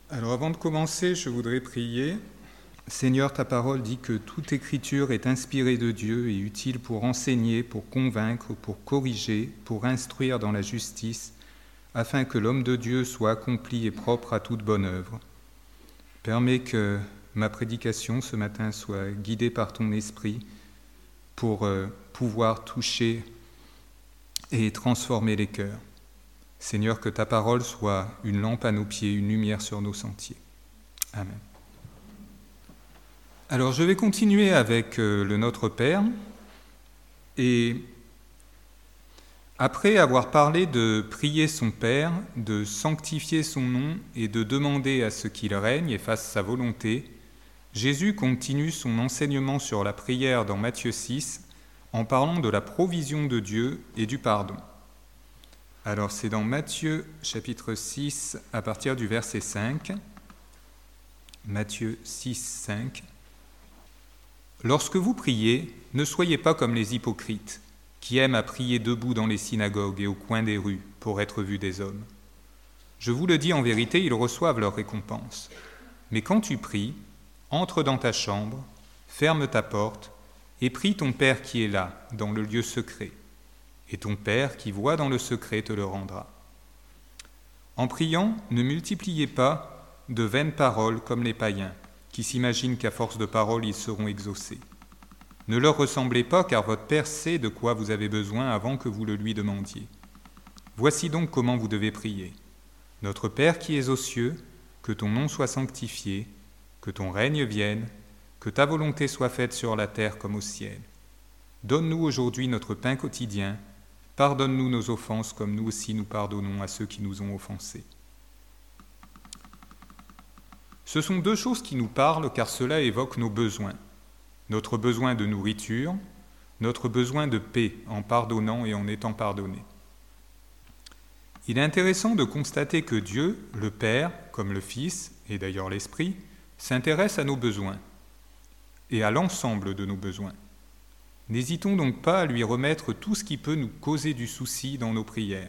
Alors avant de commencer, je voudrais prier. Seigneur, ta parole dit que toute écriture est inspirée de Dieu et utile pour enseigner, pour convaincre, pour corriger, pour instruire dans la justice, afin que l'homme de Dieu soit accompli et propre à toute bonne œuvre. Permets que ma prédication ce matin soit guidée par ton esprit pour pouvoir toucher et transformer les cœurs. Seigneur, que ta parole soit une lampe à nos pieds, une lumière sur nos sentiers. Amen. Alors je vais continuer avec le Notre Père, et après avoir parlé de prier son Père, de sanctifier son nom et de demander à ce qu'il règne et fasse sa volonté, Jésus continue son enseignement sur la prière dans Matthieu 6 en parlant de la provision de Dieu et du pardon. Alors c'est dans Matthieu chapitre 6 à partir du verset 5. Matthieu 6, 5. Lorsque vous priez, ne soyez pas comme les hypocrites, qui aiment à prier debout dans les synagogues et au coin des rues pour être vus des hommes. Je vous le dis en vérité, ils reçoivent leur récompense. Mais quand tu pries, entre dans ta chambre, ferme ta porte et prie ton Père qui est là, dans le lieu secret. Et ton Père qui voit dans le secret te le rendra. En priant, ne multipliez pas de vaines paroles comme les païens, qui s'imaginent qu'à force de paroles ils seront exaucés. Ne leur ressemblez pas, car votre Père sait de quoi vous avez besoin avant que vous le lui demandiez. Voici donc comment vous devez prier. Notre Père qui es aux cieux, que ton nom soit sanctifié, que ton règne vienne, que ta volonté soit faite sur la terre comme au ciel. Donne-nous aujourd'hui notre pain quotidien. Pardonne-nous nos offenses comme nous aussi nous pardonnons à ceux qui nous ont offensés. Ce sont deux choses qui nous parlent car cela évoque nos besoins. Notre besoin de nourriture, notre besoin de paix en pardonnant et en étant pardonné. Il est intéressant de constater que Dieu, le Père, comme le Fils, et d'ailleurs l'Esprit, s'intéresse à nos besoins et à l'ensemble de nos besoins. N'hésitons donc pas à lui remettre tout ce qui peut nous causer du souci dans nos prières.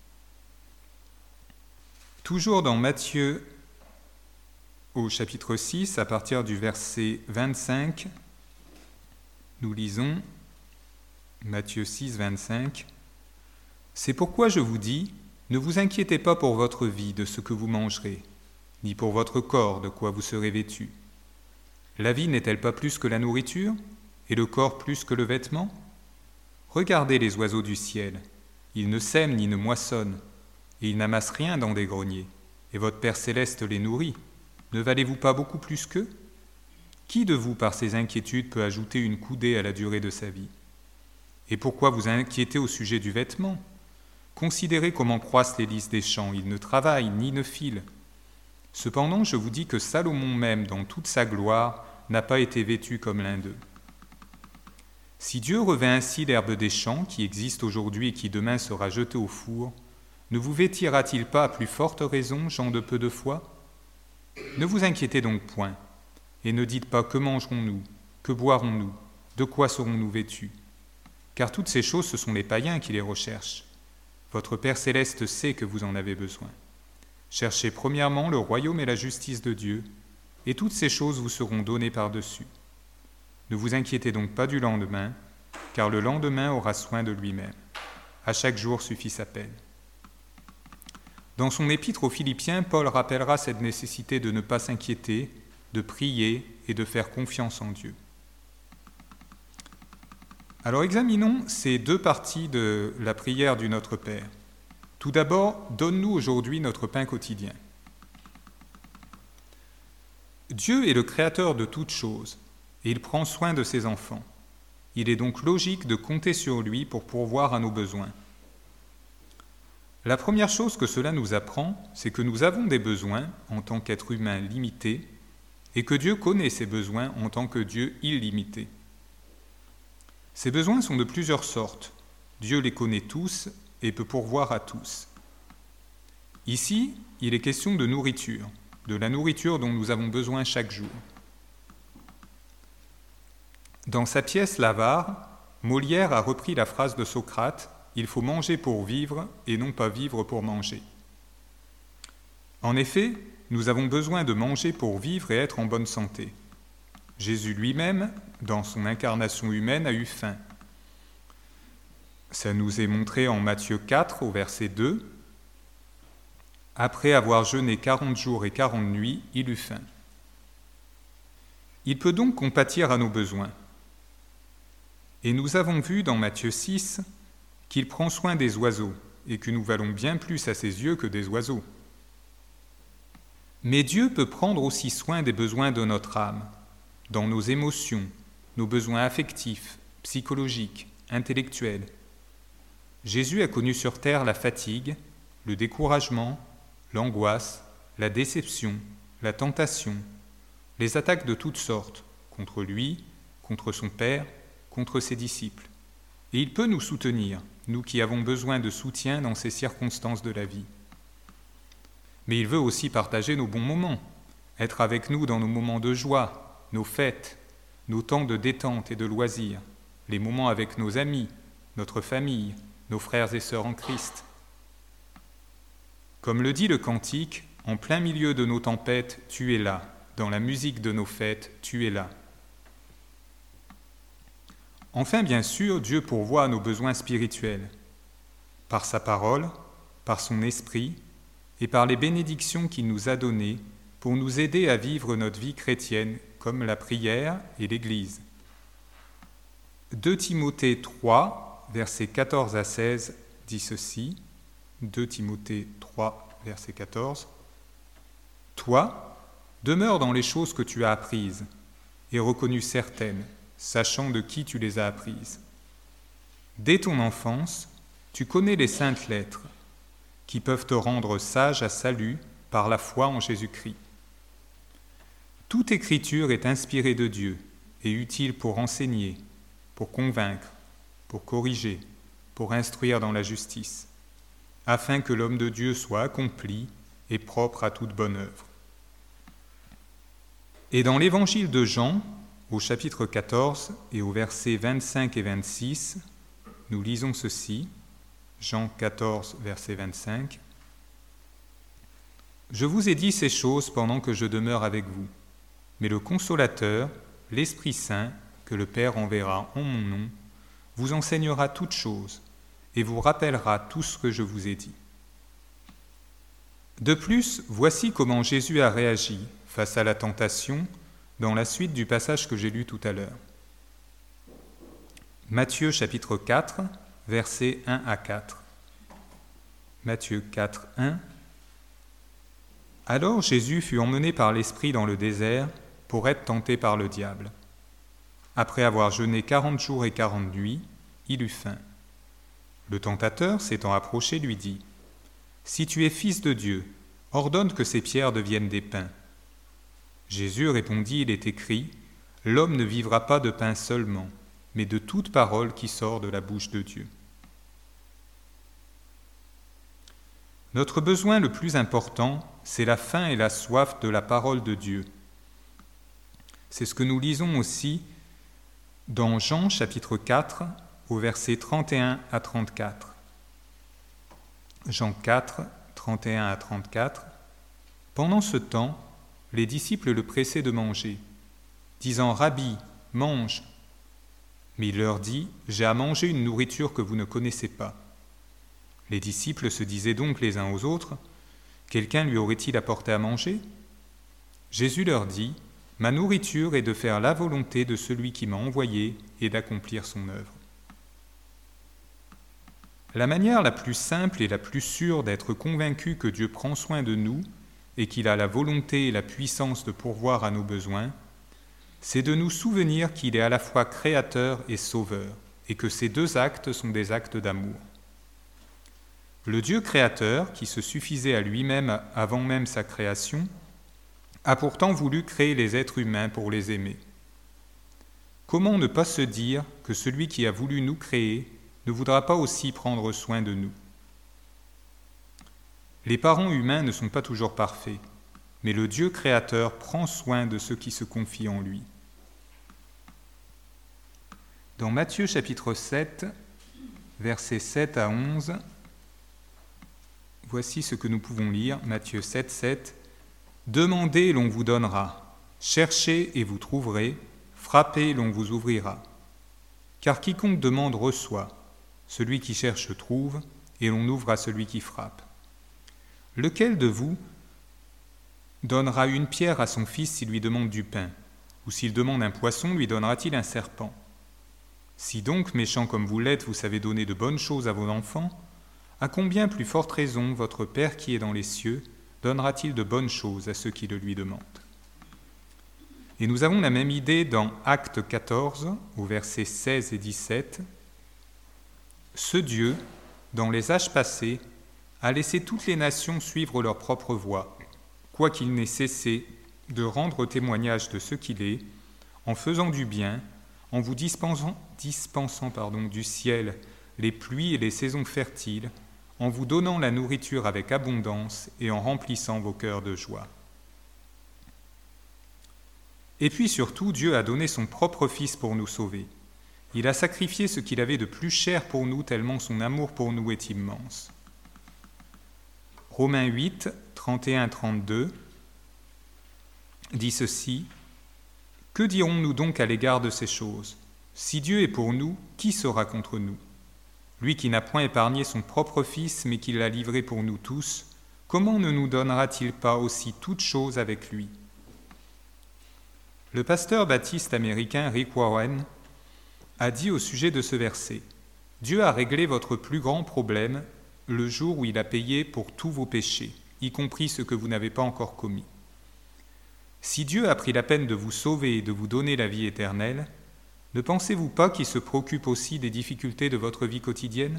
Toujours dans Matthieu, au chapitre 6, à partir du verset 25, nous lisons Matthieu 6, 25. « C'est pourquoi je vous dis, ne vous inquiétez pas pour votre vie de ce que vous mangerez, ni pour votre corps de quoi vous serez vêtus. La vie n'est-elle pas plus que la nourriture ? Et le corps plus que le vêtement ? Regardez les oiseaux du ciel, ils ne sèment ni ne moissonnent, et ils n'amassent rien dans des greniers, et votre Père céleste les nourrit. Ne valez-vous pas beaucoup plus qu'eux ? Qui de vous, par ses inquiétudes, peut ajouter une coudée à la durée de sa vie ? Et pourquoi vous inquiétez au sujet du vêtement ? Considérez comment croissent les lys des champs, ils ne travaillent ni ne filent. Cependant, je vous dis que Salomon même, dans toute sa gloire, n'a pas été vêtu comme l'un d'eux. Si Dieu revêt ainsi l'herbe des champs, qui existe aujourd'hui et qui demain sera jetée au four, ne vous vêtira-t-il pas à plus forte raison, gens de peu de foi ? Ne vous inquiétez donc point, et ne dites pas que mangerons-nous, que boirons-nous, de quoi serons-nous vêtus ? Car toutes ces choses, ce sont les païens qui les recherchent. Votre Père céleste sait que vous en avez besoin. Cherchez premièrement le royaume et la justice de Dieu, et toutes ces choses vous seront données par-dessus. Ne vous inquiétez donc pas du lendemain, car le lendemain aura soin de lui-même. À chaque jour suffit sa peine. » Dans son épître aux Philippiens, Paul rappellera cette nécessité de ne pas s'inquiéter, de prier et de faire confiance en Dieu. Alors examinons ces deux parties de la prière du Notre Père. Tout d'abord, donne-nous aujourd'hui notre pain quotidien. Dieu est le créateur de toutes choses et il prend soin de ses enfants. Il est donc logique de compter sur lui pour pourvoir à nos besoins. La première chose que cela nous apprend, c'est que nous avons des besoins en tant qu'êtres humains limités et que Dieu connaît ces besoins en tant que Dieu illimité. Ces besoins sont de plusieurs sortes. Dieu les connaît tous et peut pourvoir à tous. Ici, il est question de nourriture, de la nourriture dont nous avons besoin chaque jour. Dans sa pièce L'Avare, Molière a repris la phrase de Socrate « Il faut manger pour vivre et non pas vivre pour manger ». En effet, nous avons besoin de manger pour vivre et être en bonne santé. Jésus lui-même, dans son incarnation humaine, a eu faim. Ça nous est montré en Matthieu 4, au verset 2. Après avoir jeûné 40 jours et 40 nuits, il eut faim. Il peut donc compatir à nos besoins. Et nous avons vu dans Matthieu 6 qu'il prend soin des oiseaux et que nous valons bien plus à ses yeux que des oiseaux. Mais Dieu peut prendre aussi soin des besoins de notre âme, dans nos émotions, nos besoins affectifs, psychologiques, intellectuels. Jésus a connu sur terre la fatigue, le découragement, l'angoisse, la déception, la tentation, les attaques de toutes sortes, contre lui, contre son Père, contre ses disciples. Et il peut nous soutenir, nous qui avons besoin de soutien dans ces circonstances de la vie. Mais il veut aussi partager nos bons moments, être avec nous dans nos moments de joie, nos fêtes, nos temps de détente et de loisirs, les moments avec nos amis, notre famille, nos frères et sœurs en Christ. Comme le dit le cantique, en plein milieu de nos tempêtes, tu es là, dans la musique de nos fêtes, tu es là. Enfin, bien sûr, Dieu pourvoit à nos besoins spirituels, par sa parole, par son esprit, et par les bénédictions qu'il nous a données pour nous aider à vivre notre vie chrétienne comme la prière et l'Église. 2 Timothée 3, versets 14 à 16 dit ceci, 2 Timothée 3, verset 14. « Toi, demeure dans les choses que tu as apprises et reconnues certaines, sachant de qui tu les as apprises. Dès ton enfance, tu connais les saintes lettres, qui peuvent te rendre sage à salut par la foi en Jésus-Christ. Toute écriture est inspirée de Dieu et utile pour enseigner, pour convaincre, pour corriger, pour instruire dans la justice, afin que l'homme de Dieu soit accompli et propre à toute bonne œuvre. » Et dans l'évangile de Jean, au chapitre 14 et aux versets 25 et 26, nous lisons ceci, Jean 14, verset 25. « Je vous ai dit ces choses pendant que je demeure avec vous, mais le Consolateur, l'Esprit Saint, que le Père enverra en mon nom, vous enseignera toutes choses et vous rappellera tout ce que je vous ai dit. » De plus, voici comment Jésus a réagi face à la tentation dans la suite du passage que j'ai lu tout à l'heure. Matthieu chapitre 4, versets 1 à 4. Matthieu 4, 1. Alors Jésus fut emmené par l'Esprit dans le désert pour être tenté par le diable. Après avoir jeûné 40 jours et 40 nuits, il eut faim. Le tentateur, s'étant approché, lui dit : « Si tu es fils de Dieu, ordonne que ces pierres deviennent des pains. » Jésus répondit : « Il est écrit : L'homme ne vivra pas de pain seulement, mais de toute parole qui sort de la bouche de Dieu. » Notre besoin le plus important, c'est la faim et la soif de la parole de Dieu. C'est ce que nous lisons aussi dans Jean chapitre 4, au verset 31 à 34. Jean 4, 31 à 34. Pendant ce temps, les disciples le pressaient de manger, disant : « Rabbi, mange !» Mais il leur dit : « J'ai à manger une nourriture que vous ne connaissez pas. » Les disciples se disaient donc les uns aux autres : « Quelqu'un lui aurait-il apporté à manger ?» Jésus leur dit : « Ma nourriture est de faire la volonté de celui qui m'a envoyé et d'accomplir son œuvre. » La manière la plus simple et la plus sûre d'être convaincu que Dieu prend soin de nous et qu'il a la volonté et la puissance de pourvoir à nos besoins, c'est de nous souvenir qu'il est à la fois créateur et sauveur, et que ces deux actes sont des actes d'amour. Le Dieu créateur, qui se suffisait à lui-même avant même sa création, a pourtant voulu créer les êtres humains pour les aimer. Comment ne pas se dire que celui qui a voulu nous créer ne voudra pas aussi prendre soin de nous ? Les parents humains ne sont pas toujours parfaits, mais le Dieu créateur prend soin de ceux qui se confient en lui. Dans Matthieu chapitre 7, versets 7 à 11, voici ce que nous pouvons lire, Matthieu 7, 7. Demandez, l'on vous donnera. Cherchez et vous trouverez. Frappez, l'on vous ouvrira. Car quiconque demande reçoit. Celui qui cherche trouve, et l'on ouvre à celui qui frappe. Lequel de vous donnera une pierre à son fils s'il lui demande du pain? Ou s'il demande un poisson, lui donnera-t-il un serpent? Si donc, méchants comme vous l'êtes, vous savez donner de bonnes choses à vos enfants, à combien plus forte raison votre Père qui est dans les cieux donnera-t-il de bonnes choses à ceux qui le lui demandent? Et nous avons la même idée dans Actes 14, au versets 16 et 17. Ce Dieu, dans les âges passés, a laissé toutes les nations suivre leur propre voie, quoiqu'il n'ait cessé de rendre témoignage de ce qu'il est, en faisant du bien, en vous dispensant du ciel les pluies et les saisons fertiles, en vous donnant la nourriture avec abondance et en remplissant vos cœurs de joie. Et puis surtout, Dieu a donné son propre Fils pour nous sauver. Il a sacrifié ce qu'il avait de plus cher pour nous, tellement son amour pour nous est immense. Romains 8, 31-32 dit ceci: « Que dirons-nous donc à l'égard de ces choses? Si Dieu est pour nous, qui sera contre nous? Lui qui n'a point épargné son propre Fils, mais qui l'a livré pour nous tous, comment ne nous donnera-t-il pas aussi toutes choses avec lui ?» Le pasteur baptiste américain Rick Warren a dit au sujet de ce verset: « Dieu a réglé votre plus grand problème le jour où il a payé pour tous vos péchés, y compris ceux que vous n'avez pas encore commis. Si Dieu a pris la peine de vous sauver et de vous donner la vie éternelle, ne pensez-vous pas qu'il se préoccupe aussi des difficultés de votre vie quotidienne?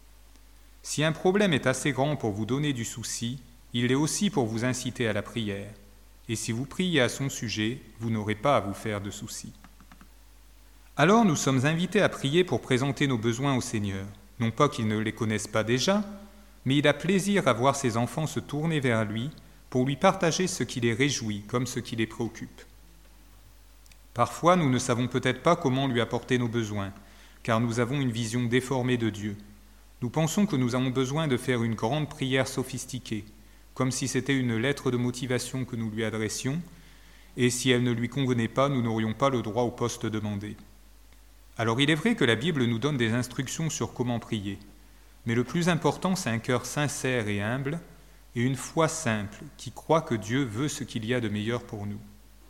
Si un problème est assez grand pour vous donner du souci, il l'est aussi pour vous inciter à la prière. Et si vous priez à son sujet, vous n'aurez pas à vous faire de soucis. Alors nous sommes invités à prier pour présenter nos besoins au Seigneur. Non pas qu'il ne les connaisse pas déjà, mais il a plaisir à voir ses enfants se tourner vers lui pour lui partager ce qui les réjouit comme ce qui les préoccupe. Parfois, nous ne savons peut-être pas comment lui apporter nos besoins, car nous avons une vision déformée de Dieu. Nous pensons que nous avons besoin de faire une grande prière sophistiquée, comme si c'était une lettre de motivation que nous lui adressions, et si elle ne lui convenait pas, nous n'aurions pas le droit au poste demandé. Alors il est vrai que la Bible nous donne des instructions sur comment prier, mais le plus important, c'est un cœur sincère et humble, et une foi simple qui croit que Dieu veut ce qu'il y a de meilleur pour nous.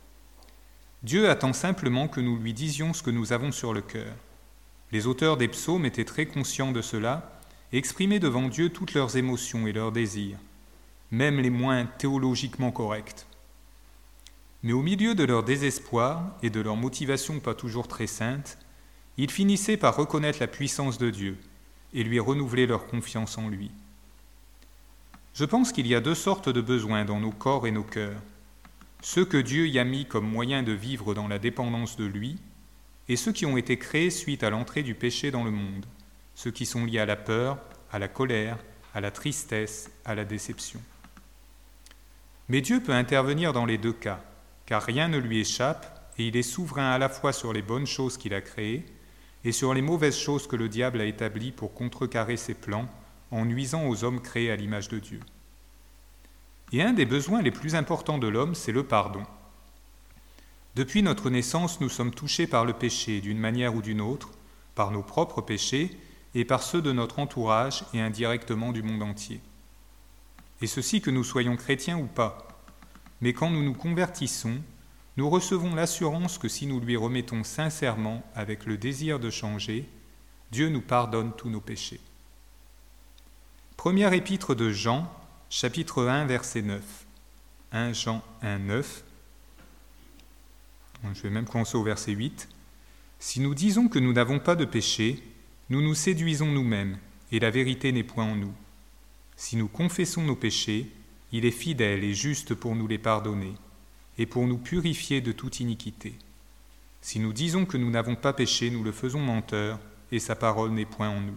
Dieu attend simplement que nous lui disions ce que nous avons sur le cœur. Les auteurs des psaumes étaient très conscients de cela et exprimaient devant Dieu toutes leurs émotions et leurs désirs, même les moins théologiquement corrects. Mais au milieu de leur désespoir et de leur motivation pas toujours très sainte, ils finissaient par reconnaître la puissance de Dieu et lui renouveler leur confiance en lui. Je pense qu'il y a deux sortes de besoins dans nos corps et nos cœurs. Ceux que Dieu y a mis comme moyen de vivre dans la dépendance de lui, et ceux qui ont été créés suite à l'entrée du péché dans le monde, ceux qui sont liés à la peur, à la colère, à la tristesse, à la déception. Mais Dieu peut intervenir dans les deux cas, car rien ne lui échappe, et il est souverain à la fois sur les bonnes choses qu'il a créées et sur les mauvaises choses que le diable a établies pour contrecarrer ses plans en nuisant aux hommes créés à l'image de Dieu. Et un des besoins les plus importants de l'homme, c'est le pardon. Depuis notre naissance, nous sommes touchés par le péché d'une manière ou d'une autre, par nos propres péchés et par ceux de notre entourage et indirectement du monde entier. Et ceci que nous soyons chrétiens ou pas. Mais quand nous nous convertissons, nous recevons l'assurance que si nous lui remettons sincèrement avec le désir de changer, Dieu nous pardonne tous nos péchés. Première épître de Jean, chapitre 1, verset 9. 1 Jean 1, 9. Je vais même commencer au verset 8. « Si nous disons que nous n'avons pas de péché, nous nous séduisons nous-mêmes, et la vérité n'est point en nous. Si nous confessons nos péchés, il est fidèle et juste pour nous les pardonner, et pour nous purifier de toute iniquité. Si nous disons que nous n'avons pas péché, nous le faisons menteur, et sa parole n'est point en nous. »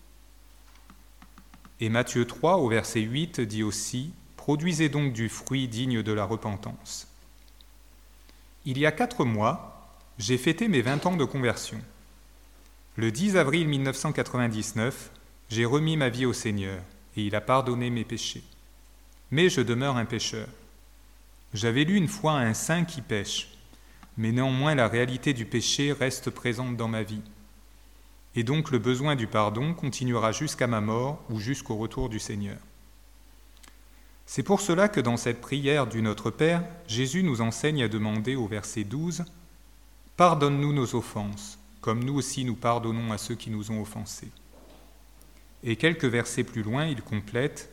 Et Matthieu 3, au verset 8, dit aussi « Produisez donc du fruit digne de la repentance. » Il y a 4 mois, j'ai fêté mes 20 ans de conversion. Le 10 avril 1999, j'ai remis ma vie au Seigneur, et il a pardonné mes péchés. Mais je demeure un pécheur. J'avais lu une fois un saint qui pêche, mais néanmoins la réalité du péché reste présente dans ma vie. Et donc le besoin du pardon continuera jusqu'à ma mort ou jusqu'au retour du Seigneur. C'est pour cela que dans cette prière du Notre Père, Jésus nous enseigne à demander au verset 12 « Pardonne-nous nos offenses, comme nous aussi nous pardonnons à ceux qui nous ont offensés. » Et quelques versets plus loin, il complète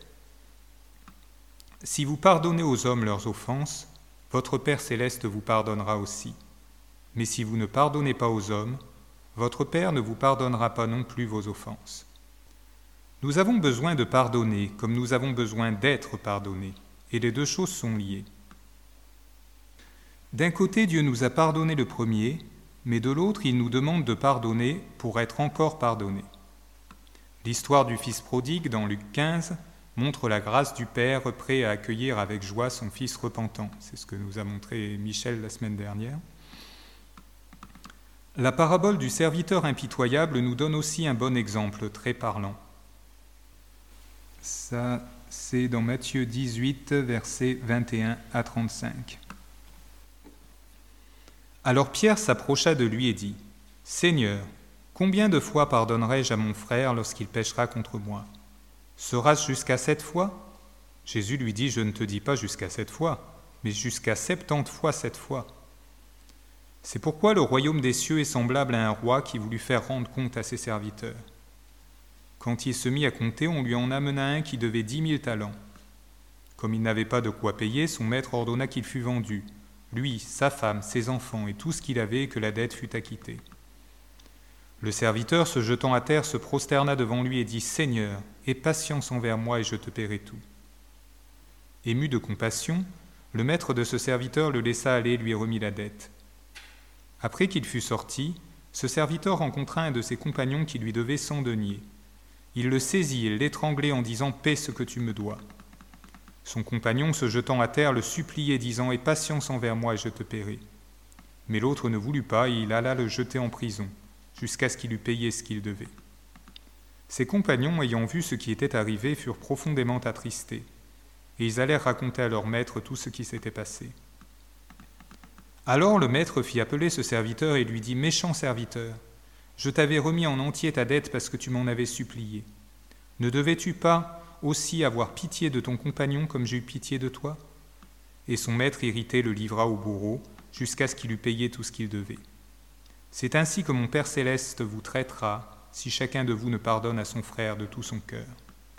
« Si vous pardonnez aux hommes leurs offenses, votre Père céleste vous pardonnera aussi. Mais si vous ne pardonnez pas aux hommes, votre Père ne vous pardonnera pas non plus vos offenses. » Nous avons besoin de pardonner comme nous avons besoin d'être pardonnés, et les deux choses sont liées. D'un côté, Dieu nous a pardonné le premier, mais de l'autre, il nous demande de pardonner pour être encore pardonnés. L'histoire du Fils prodigue, dans Luc 15, montre la grâce du Père prêt à accueillir avec joie son Fils repentant. C'est ce que nous a montré Michel la semaine dernière. La parabole du serviteur impitoyable nous donne aussi un bon exemple très parlant. Ça, c'est dans Matthieu 18, versets 21 à 35. Alors Pierre s'approcha de lui et dit « Seigneur, combien de fois pardonnerai-je à mon frère lorsqu'il péchera contre moi ? Sera-ce jusqu'à 7 fois ?» Jésus lui dit « Je ne te dis pas jusqu'à 7 fois, mais jusqu'à 70 fois 7 fois. » C'est pourquoi le royaume des cieux est semblable à un roi qui voulut faire rendre compte à ses serviteurs. Quand il se mit à compter, on lui en amena un qui devait 10 000 talents. Comme il n'avait pas de quoi payer, son maître ordonna qu'il fût vendu, lui, sa femme, ses enfants et tout ce qu'il avait, et que la dette fût acquittée. Le serviteur, se jetant à terre, se prosterna devant lui et dit « Seigneur, aie patience envers moi et je te paierai tout. » Ému de compassion, le maître de ce serviteur le laissa aller et lui remit la dette. Après qu'il fut sorti, ce serviteur rencontra un de ses compagnons qui lui devait 100 deniers. Il le saisit et l'étranglait en disant « Paie ce que tu me dois. » Son compagnon, se jetant à terre, le suppliait, disant « Aie patience envers moi et je te paierai. » Mais l'autre ne voulut pas et il alla le jeter en prison, jusqu'à ce qu'il eût payé ce qu'il devait. Ses compagnons, ayant vu ce qui était arrivé, furent profondément attristés, et ils allèrent raconter à leur maître tout ce qui s'était passé. Alors le maître fit appeler ce serviteur et lui dit « Méchant serviteur, je t'avais remis en entier ta dette parce que tu m'en avais supplié. Ne devais-tu pas aussi avoir pitié de ton compagnon comme j'ai eu pitié de toi ?» Et son maître irrité le livra au bourreau jusqu'à ce qu'il eût payé tout ce qu'il devait. C'est ainsi que mon Père céleste vous traitera si chacun de vous ne pardonne à son frère de tout son cœur.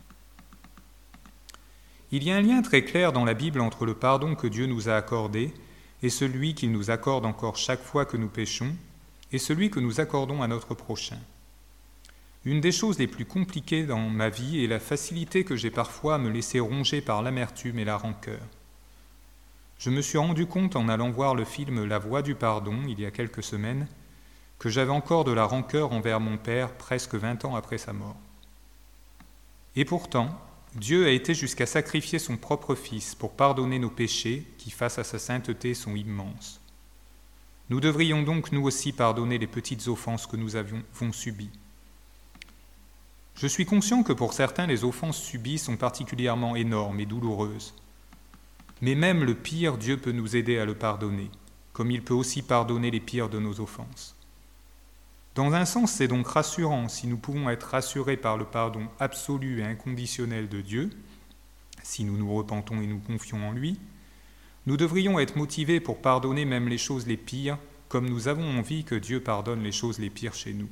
Il y a un lien très clair dans la Bible entre le pardon que Dieu nous a accordé et celui qu'il nous accorde encore chaque fois que nous péchons, et celui que nous accordons à notre prochain. Une des choses les plus compliquées dans ma vie est la facilité que j'ai parfois à me laisser ronger par l'amertume et la rancœur. Je me suis rendu compte en allant voir le film La Voie du pardon, il y a quelques semaines, que j'avais encore de la rancœur envers mon père presque 20 ans après sa mort. Et pourtant, Dieu a été jusqu'à sacrifier son propre Fils pour pardonner nos péchés qui, face à sa sainteté, sont immenses. Nous devrions donc nous aussi pardonner les petites offenses que nous avons subies. Je suis conscient que pour certains, les offenses subies sont particulièrement énormes et douloureuses. Mais même le pire, Dieu peut nous aider à le pardonner, comme il peut aussi pardonner les pires de nos offenses. Dans un sens, c'est donc rassurant si nous pouvons être rassurés par le pardon absolu et inconditionnel de Dieu, si nous nous repentons et nous confions en lui. Nous devrions être motivés pour pardonner même les choses les pires, comme nous avons envie que Dieu pardonne les choses les pires chez nous.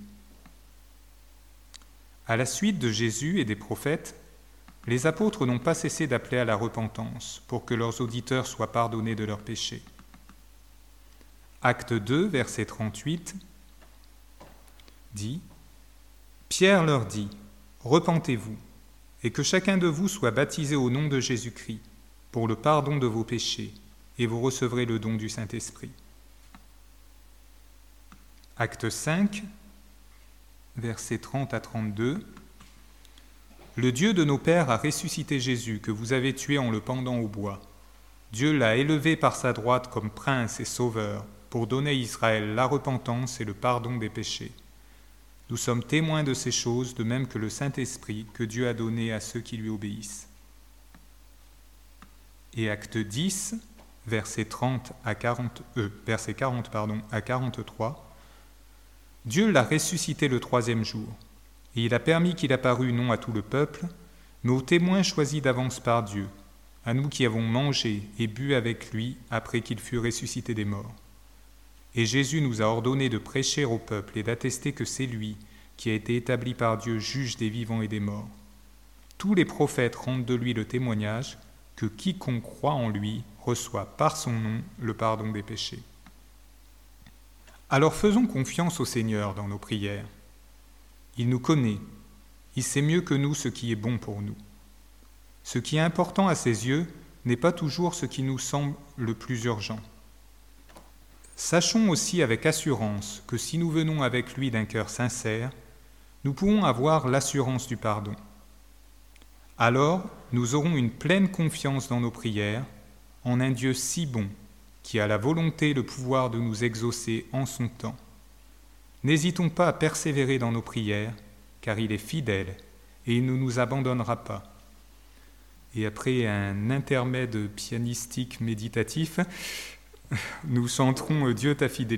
À la suite de Jésus et des prophètes, les apôtres n'ont pas cessé d'appeler à la repentance pour que leurs auditeurs soient pardonnés de leurs péchés. Acte 2, verset 38, dit « Pierre leur dit, repentez-vous, et que chacun de vous soit baptisé au nom de Jésus-Christ, pour le pardon de vos péchés, et vous recevrez le don du Saint-Esprit. » Acte 5, versets 30 à 32. « Le Dieu de nos pères a ressuscité Jésus, que vous avez tué en le pendant au bois. Dieu l'a élevé par sa droite comme prince et sauveur, pour donner à Israël la repentance et le pardon des péchés. Nous sommes témoins de ces choses, de même que le Saint-Esprit que Dieu a donné à ceux qui lui obéissent. » Et acte 10, versets 40 à 43, Dieu l'a ressuscité le troisième jour, et il a permis qu'il apparût non à tout le peuple, mais aux témoins choisis d'avance par Dieu, à nous qui avons mangé et bu avec lui après qu'il fut ressuscité des morts. Et Jésus nous a ordonné de prêcher au peuple et d'attester que c'est lui qui a été établi par Dieu juge des vivants et des morts. Tous les prophètes rendent de lui le témoignage que quiconque croit en lui reçoit par son nom le pardon des péchés. Alors faisons confiance au Seigneur dans nos prières. Il nous connaît, il sait mieux que nous ce qui est bon pour nous. Ce qui est important à ses yeux n'est pas toujours ce qui nous semble le plus urgent. Sachons aussi avec assurance que si nous venons avec lui d'un cœur sincère, nous pouvons avoir l'assurance du pardon. Alors, nous aurons une pleine confiance dans nos prières en un Dieu si bon, qui a la volonté et le pouvoir de nous exaucer en son temps. N'hésitons pas à persévérer dans nos prières, car il est fidèle et il ne nous abandonnera pas. Et après un intermède pianistique méditatif, nous chanterons « Dieu ta fidélité ».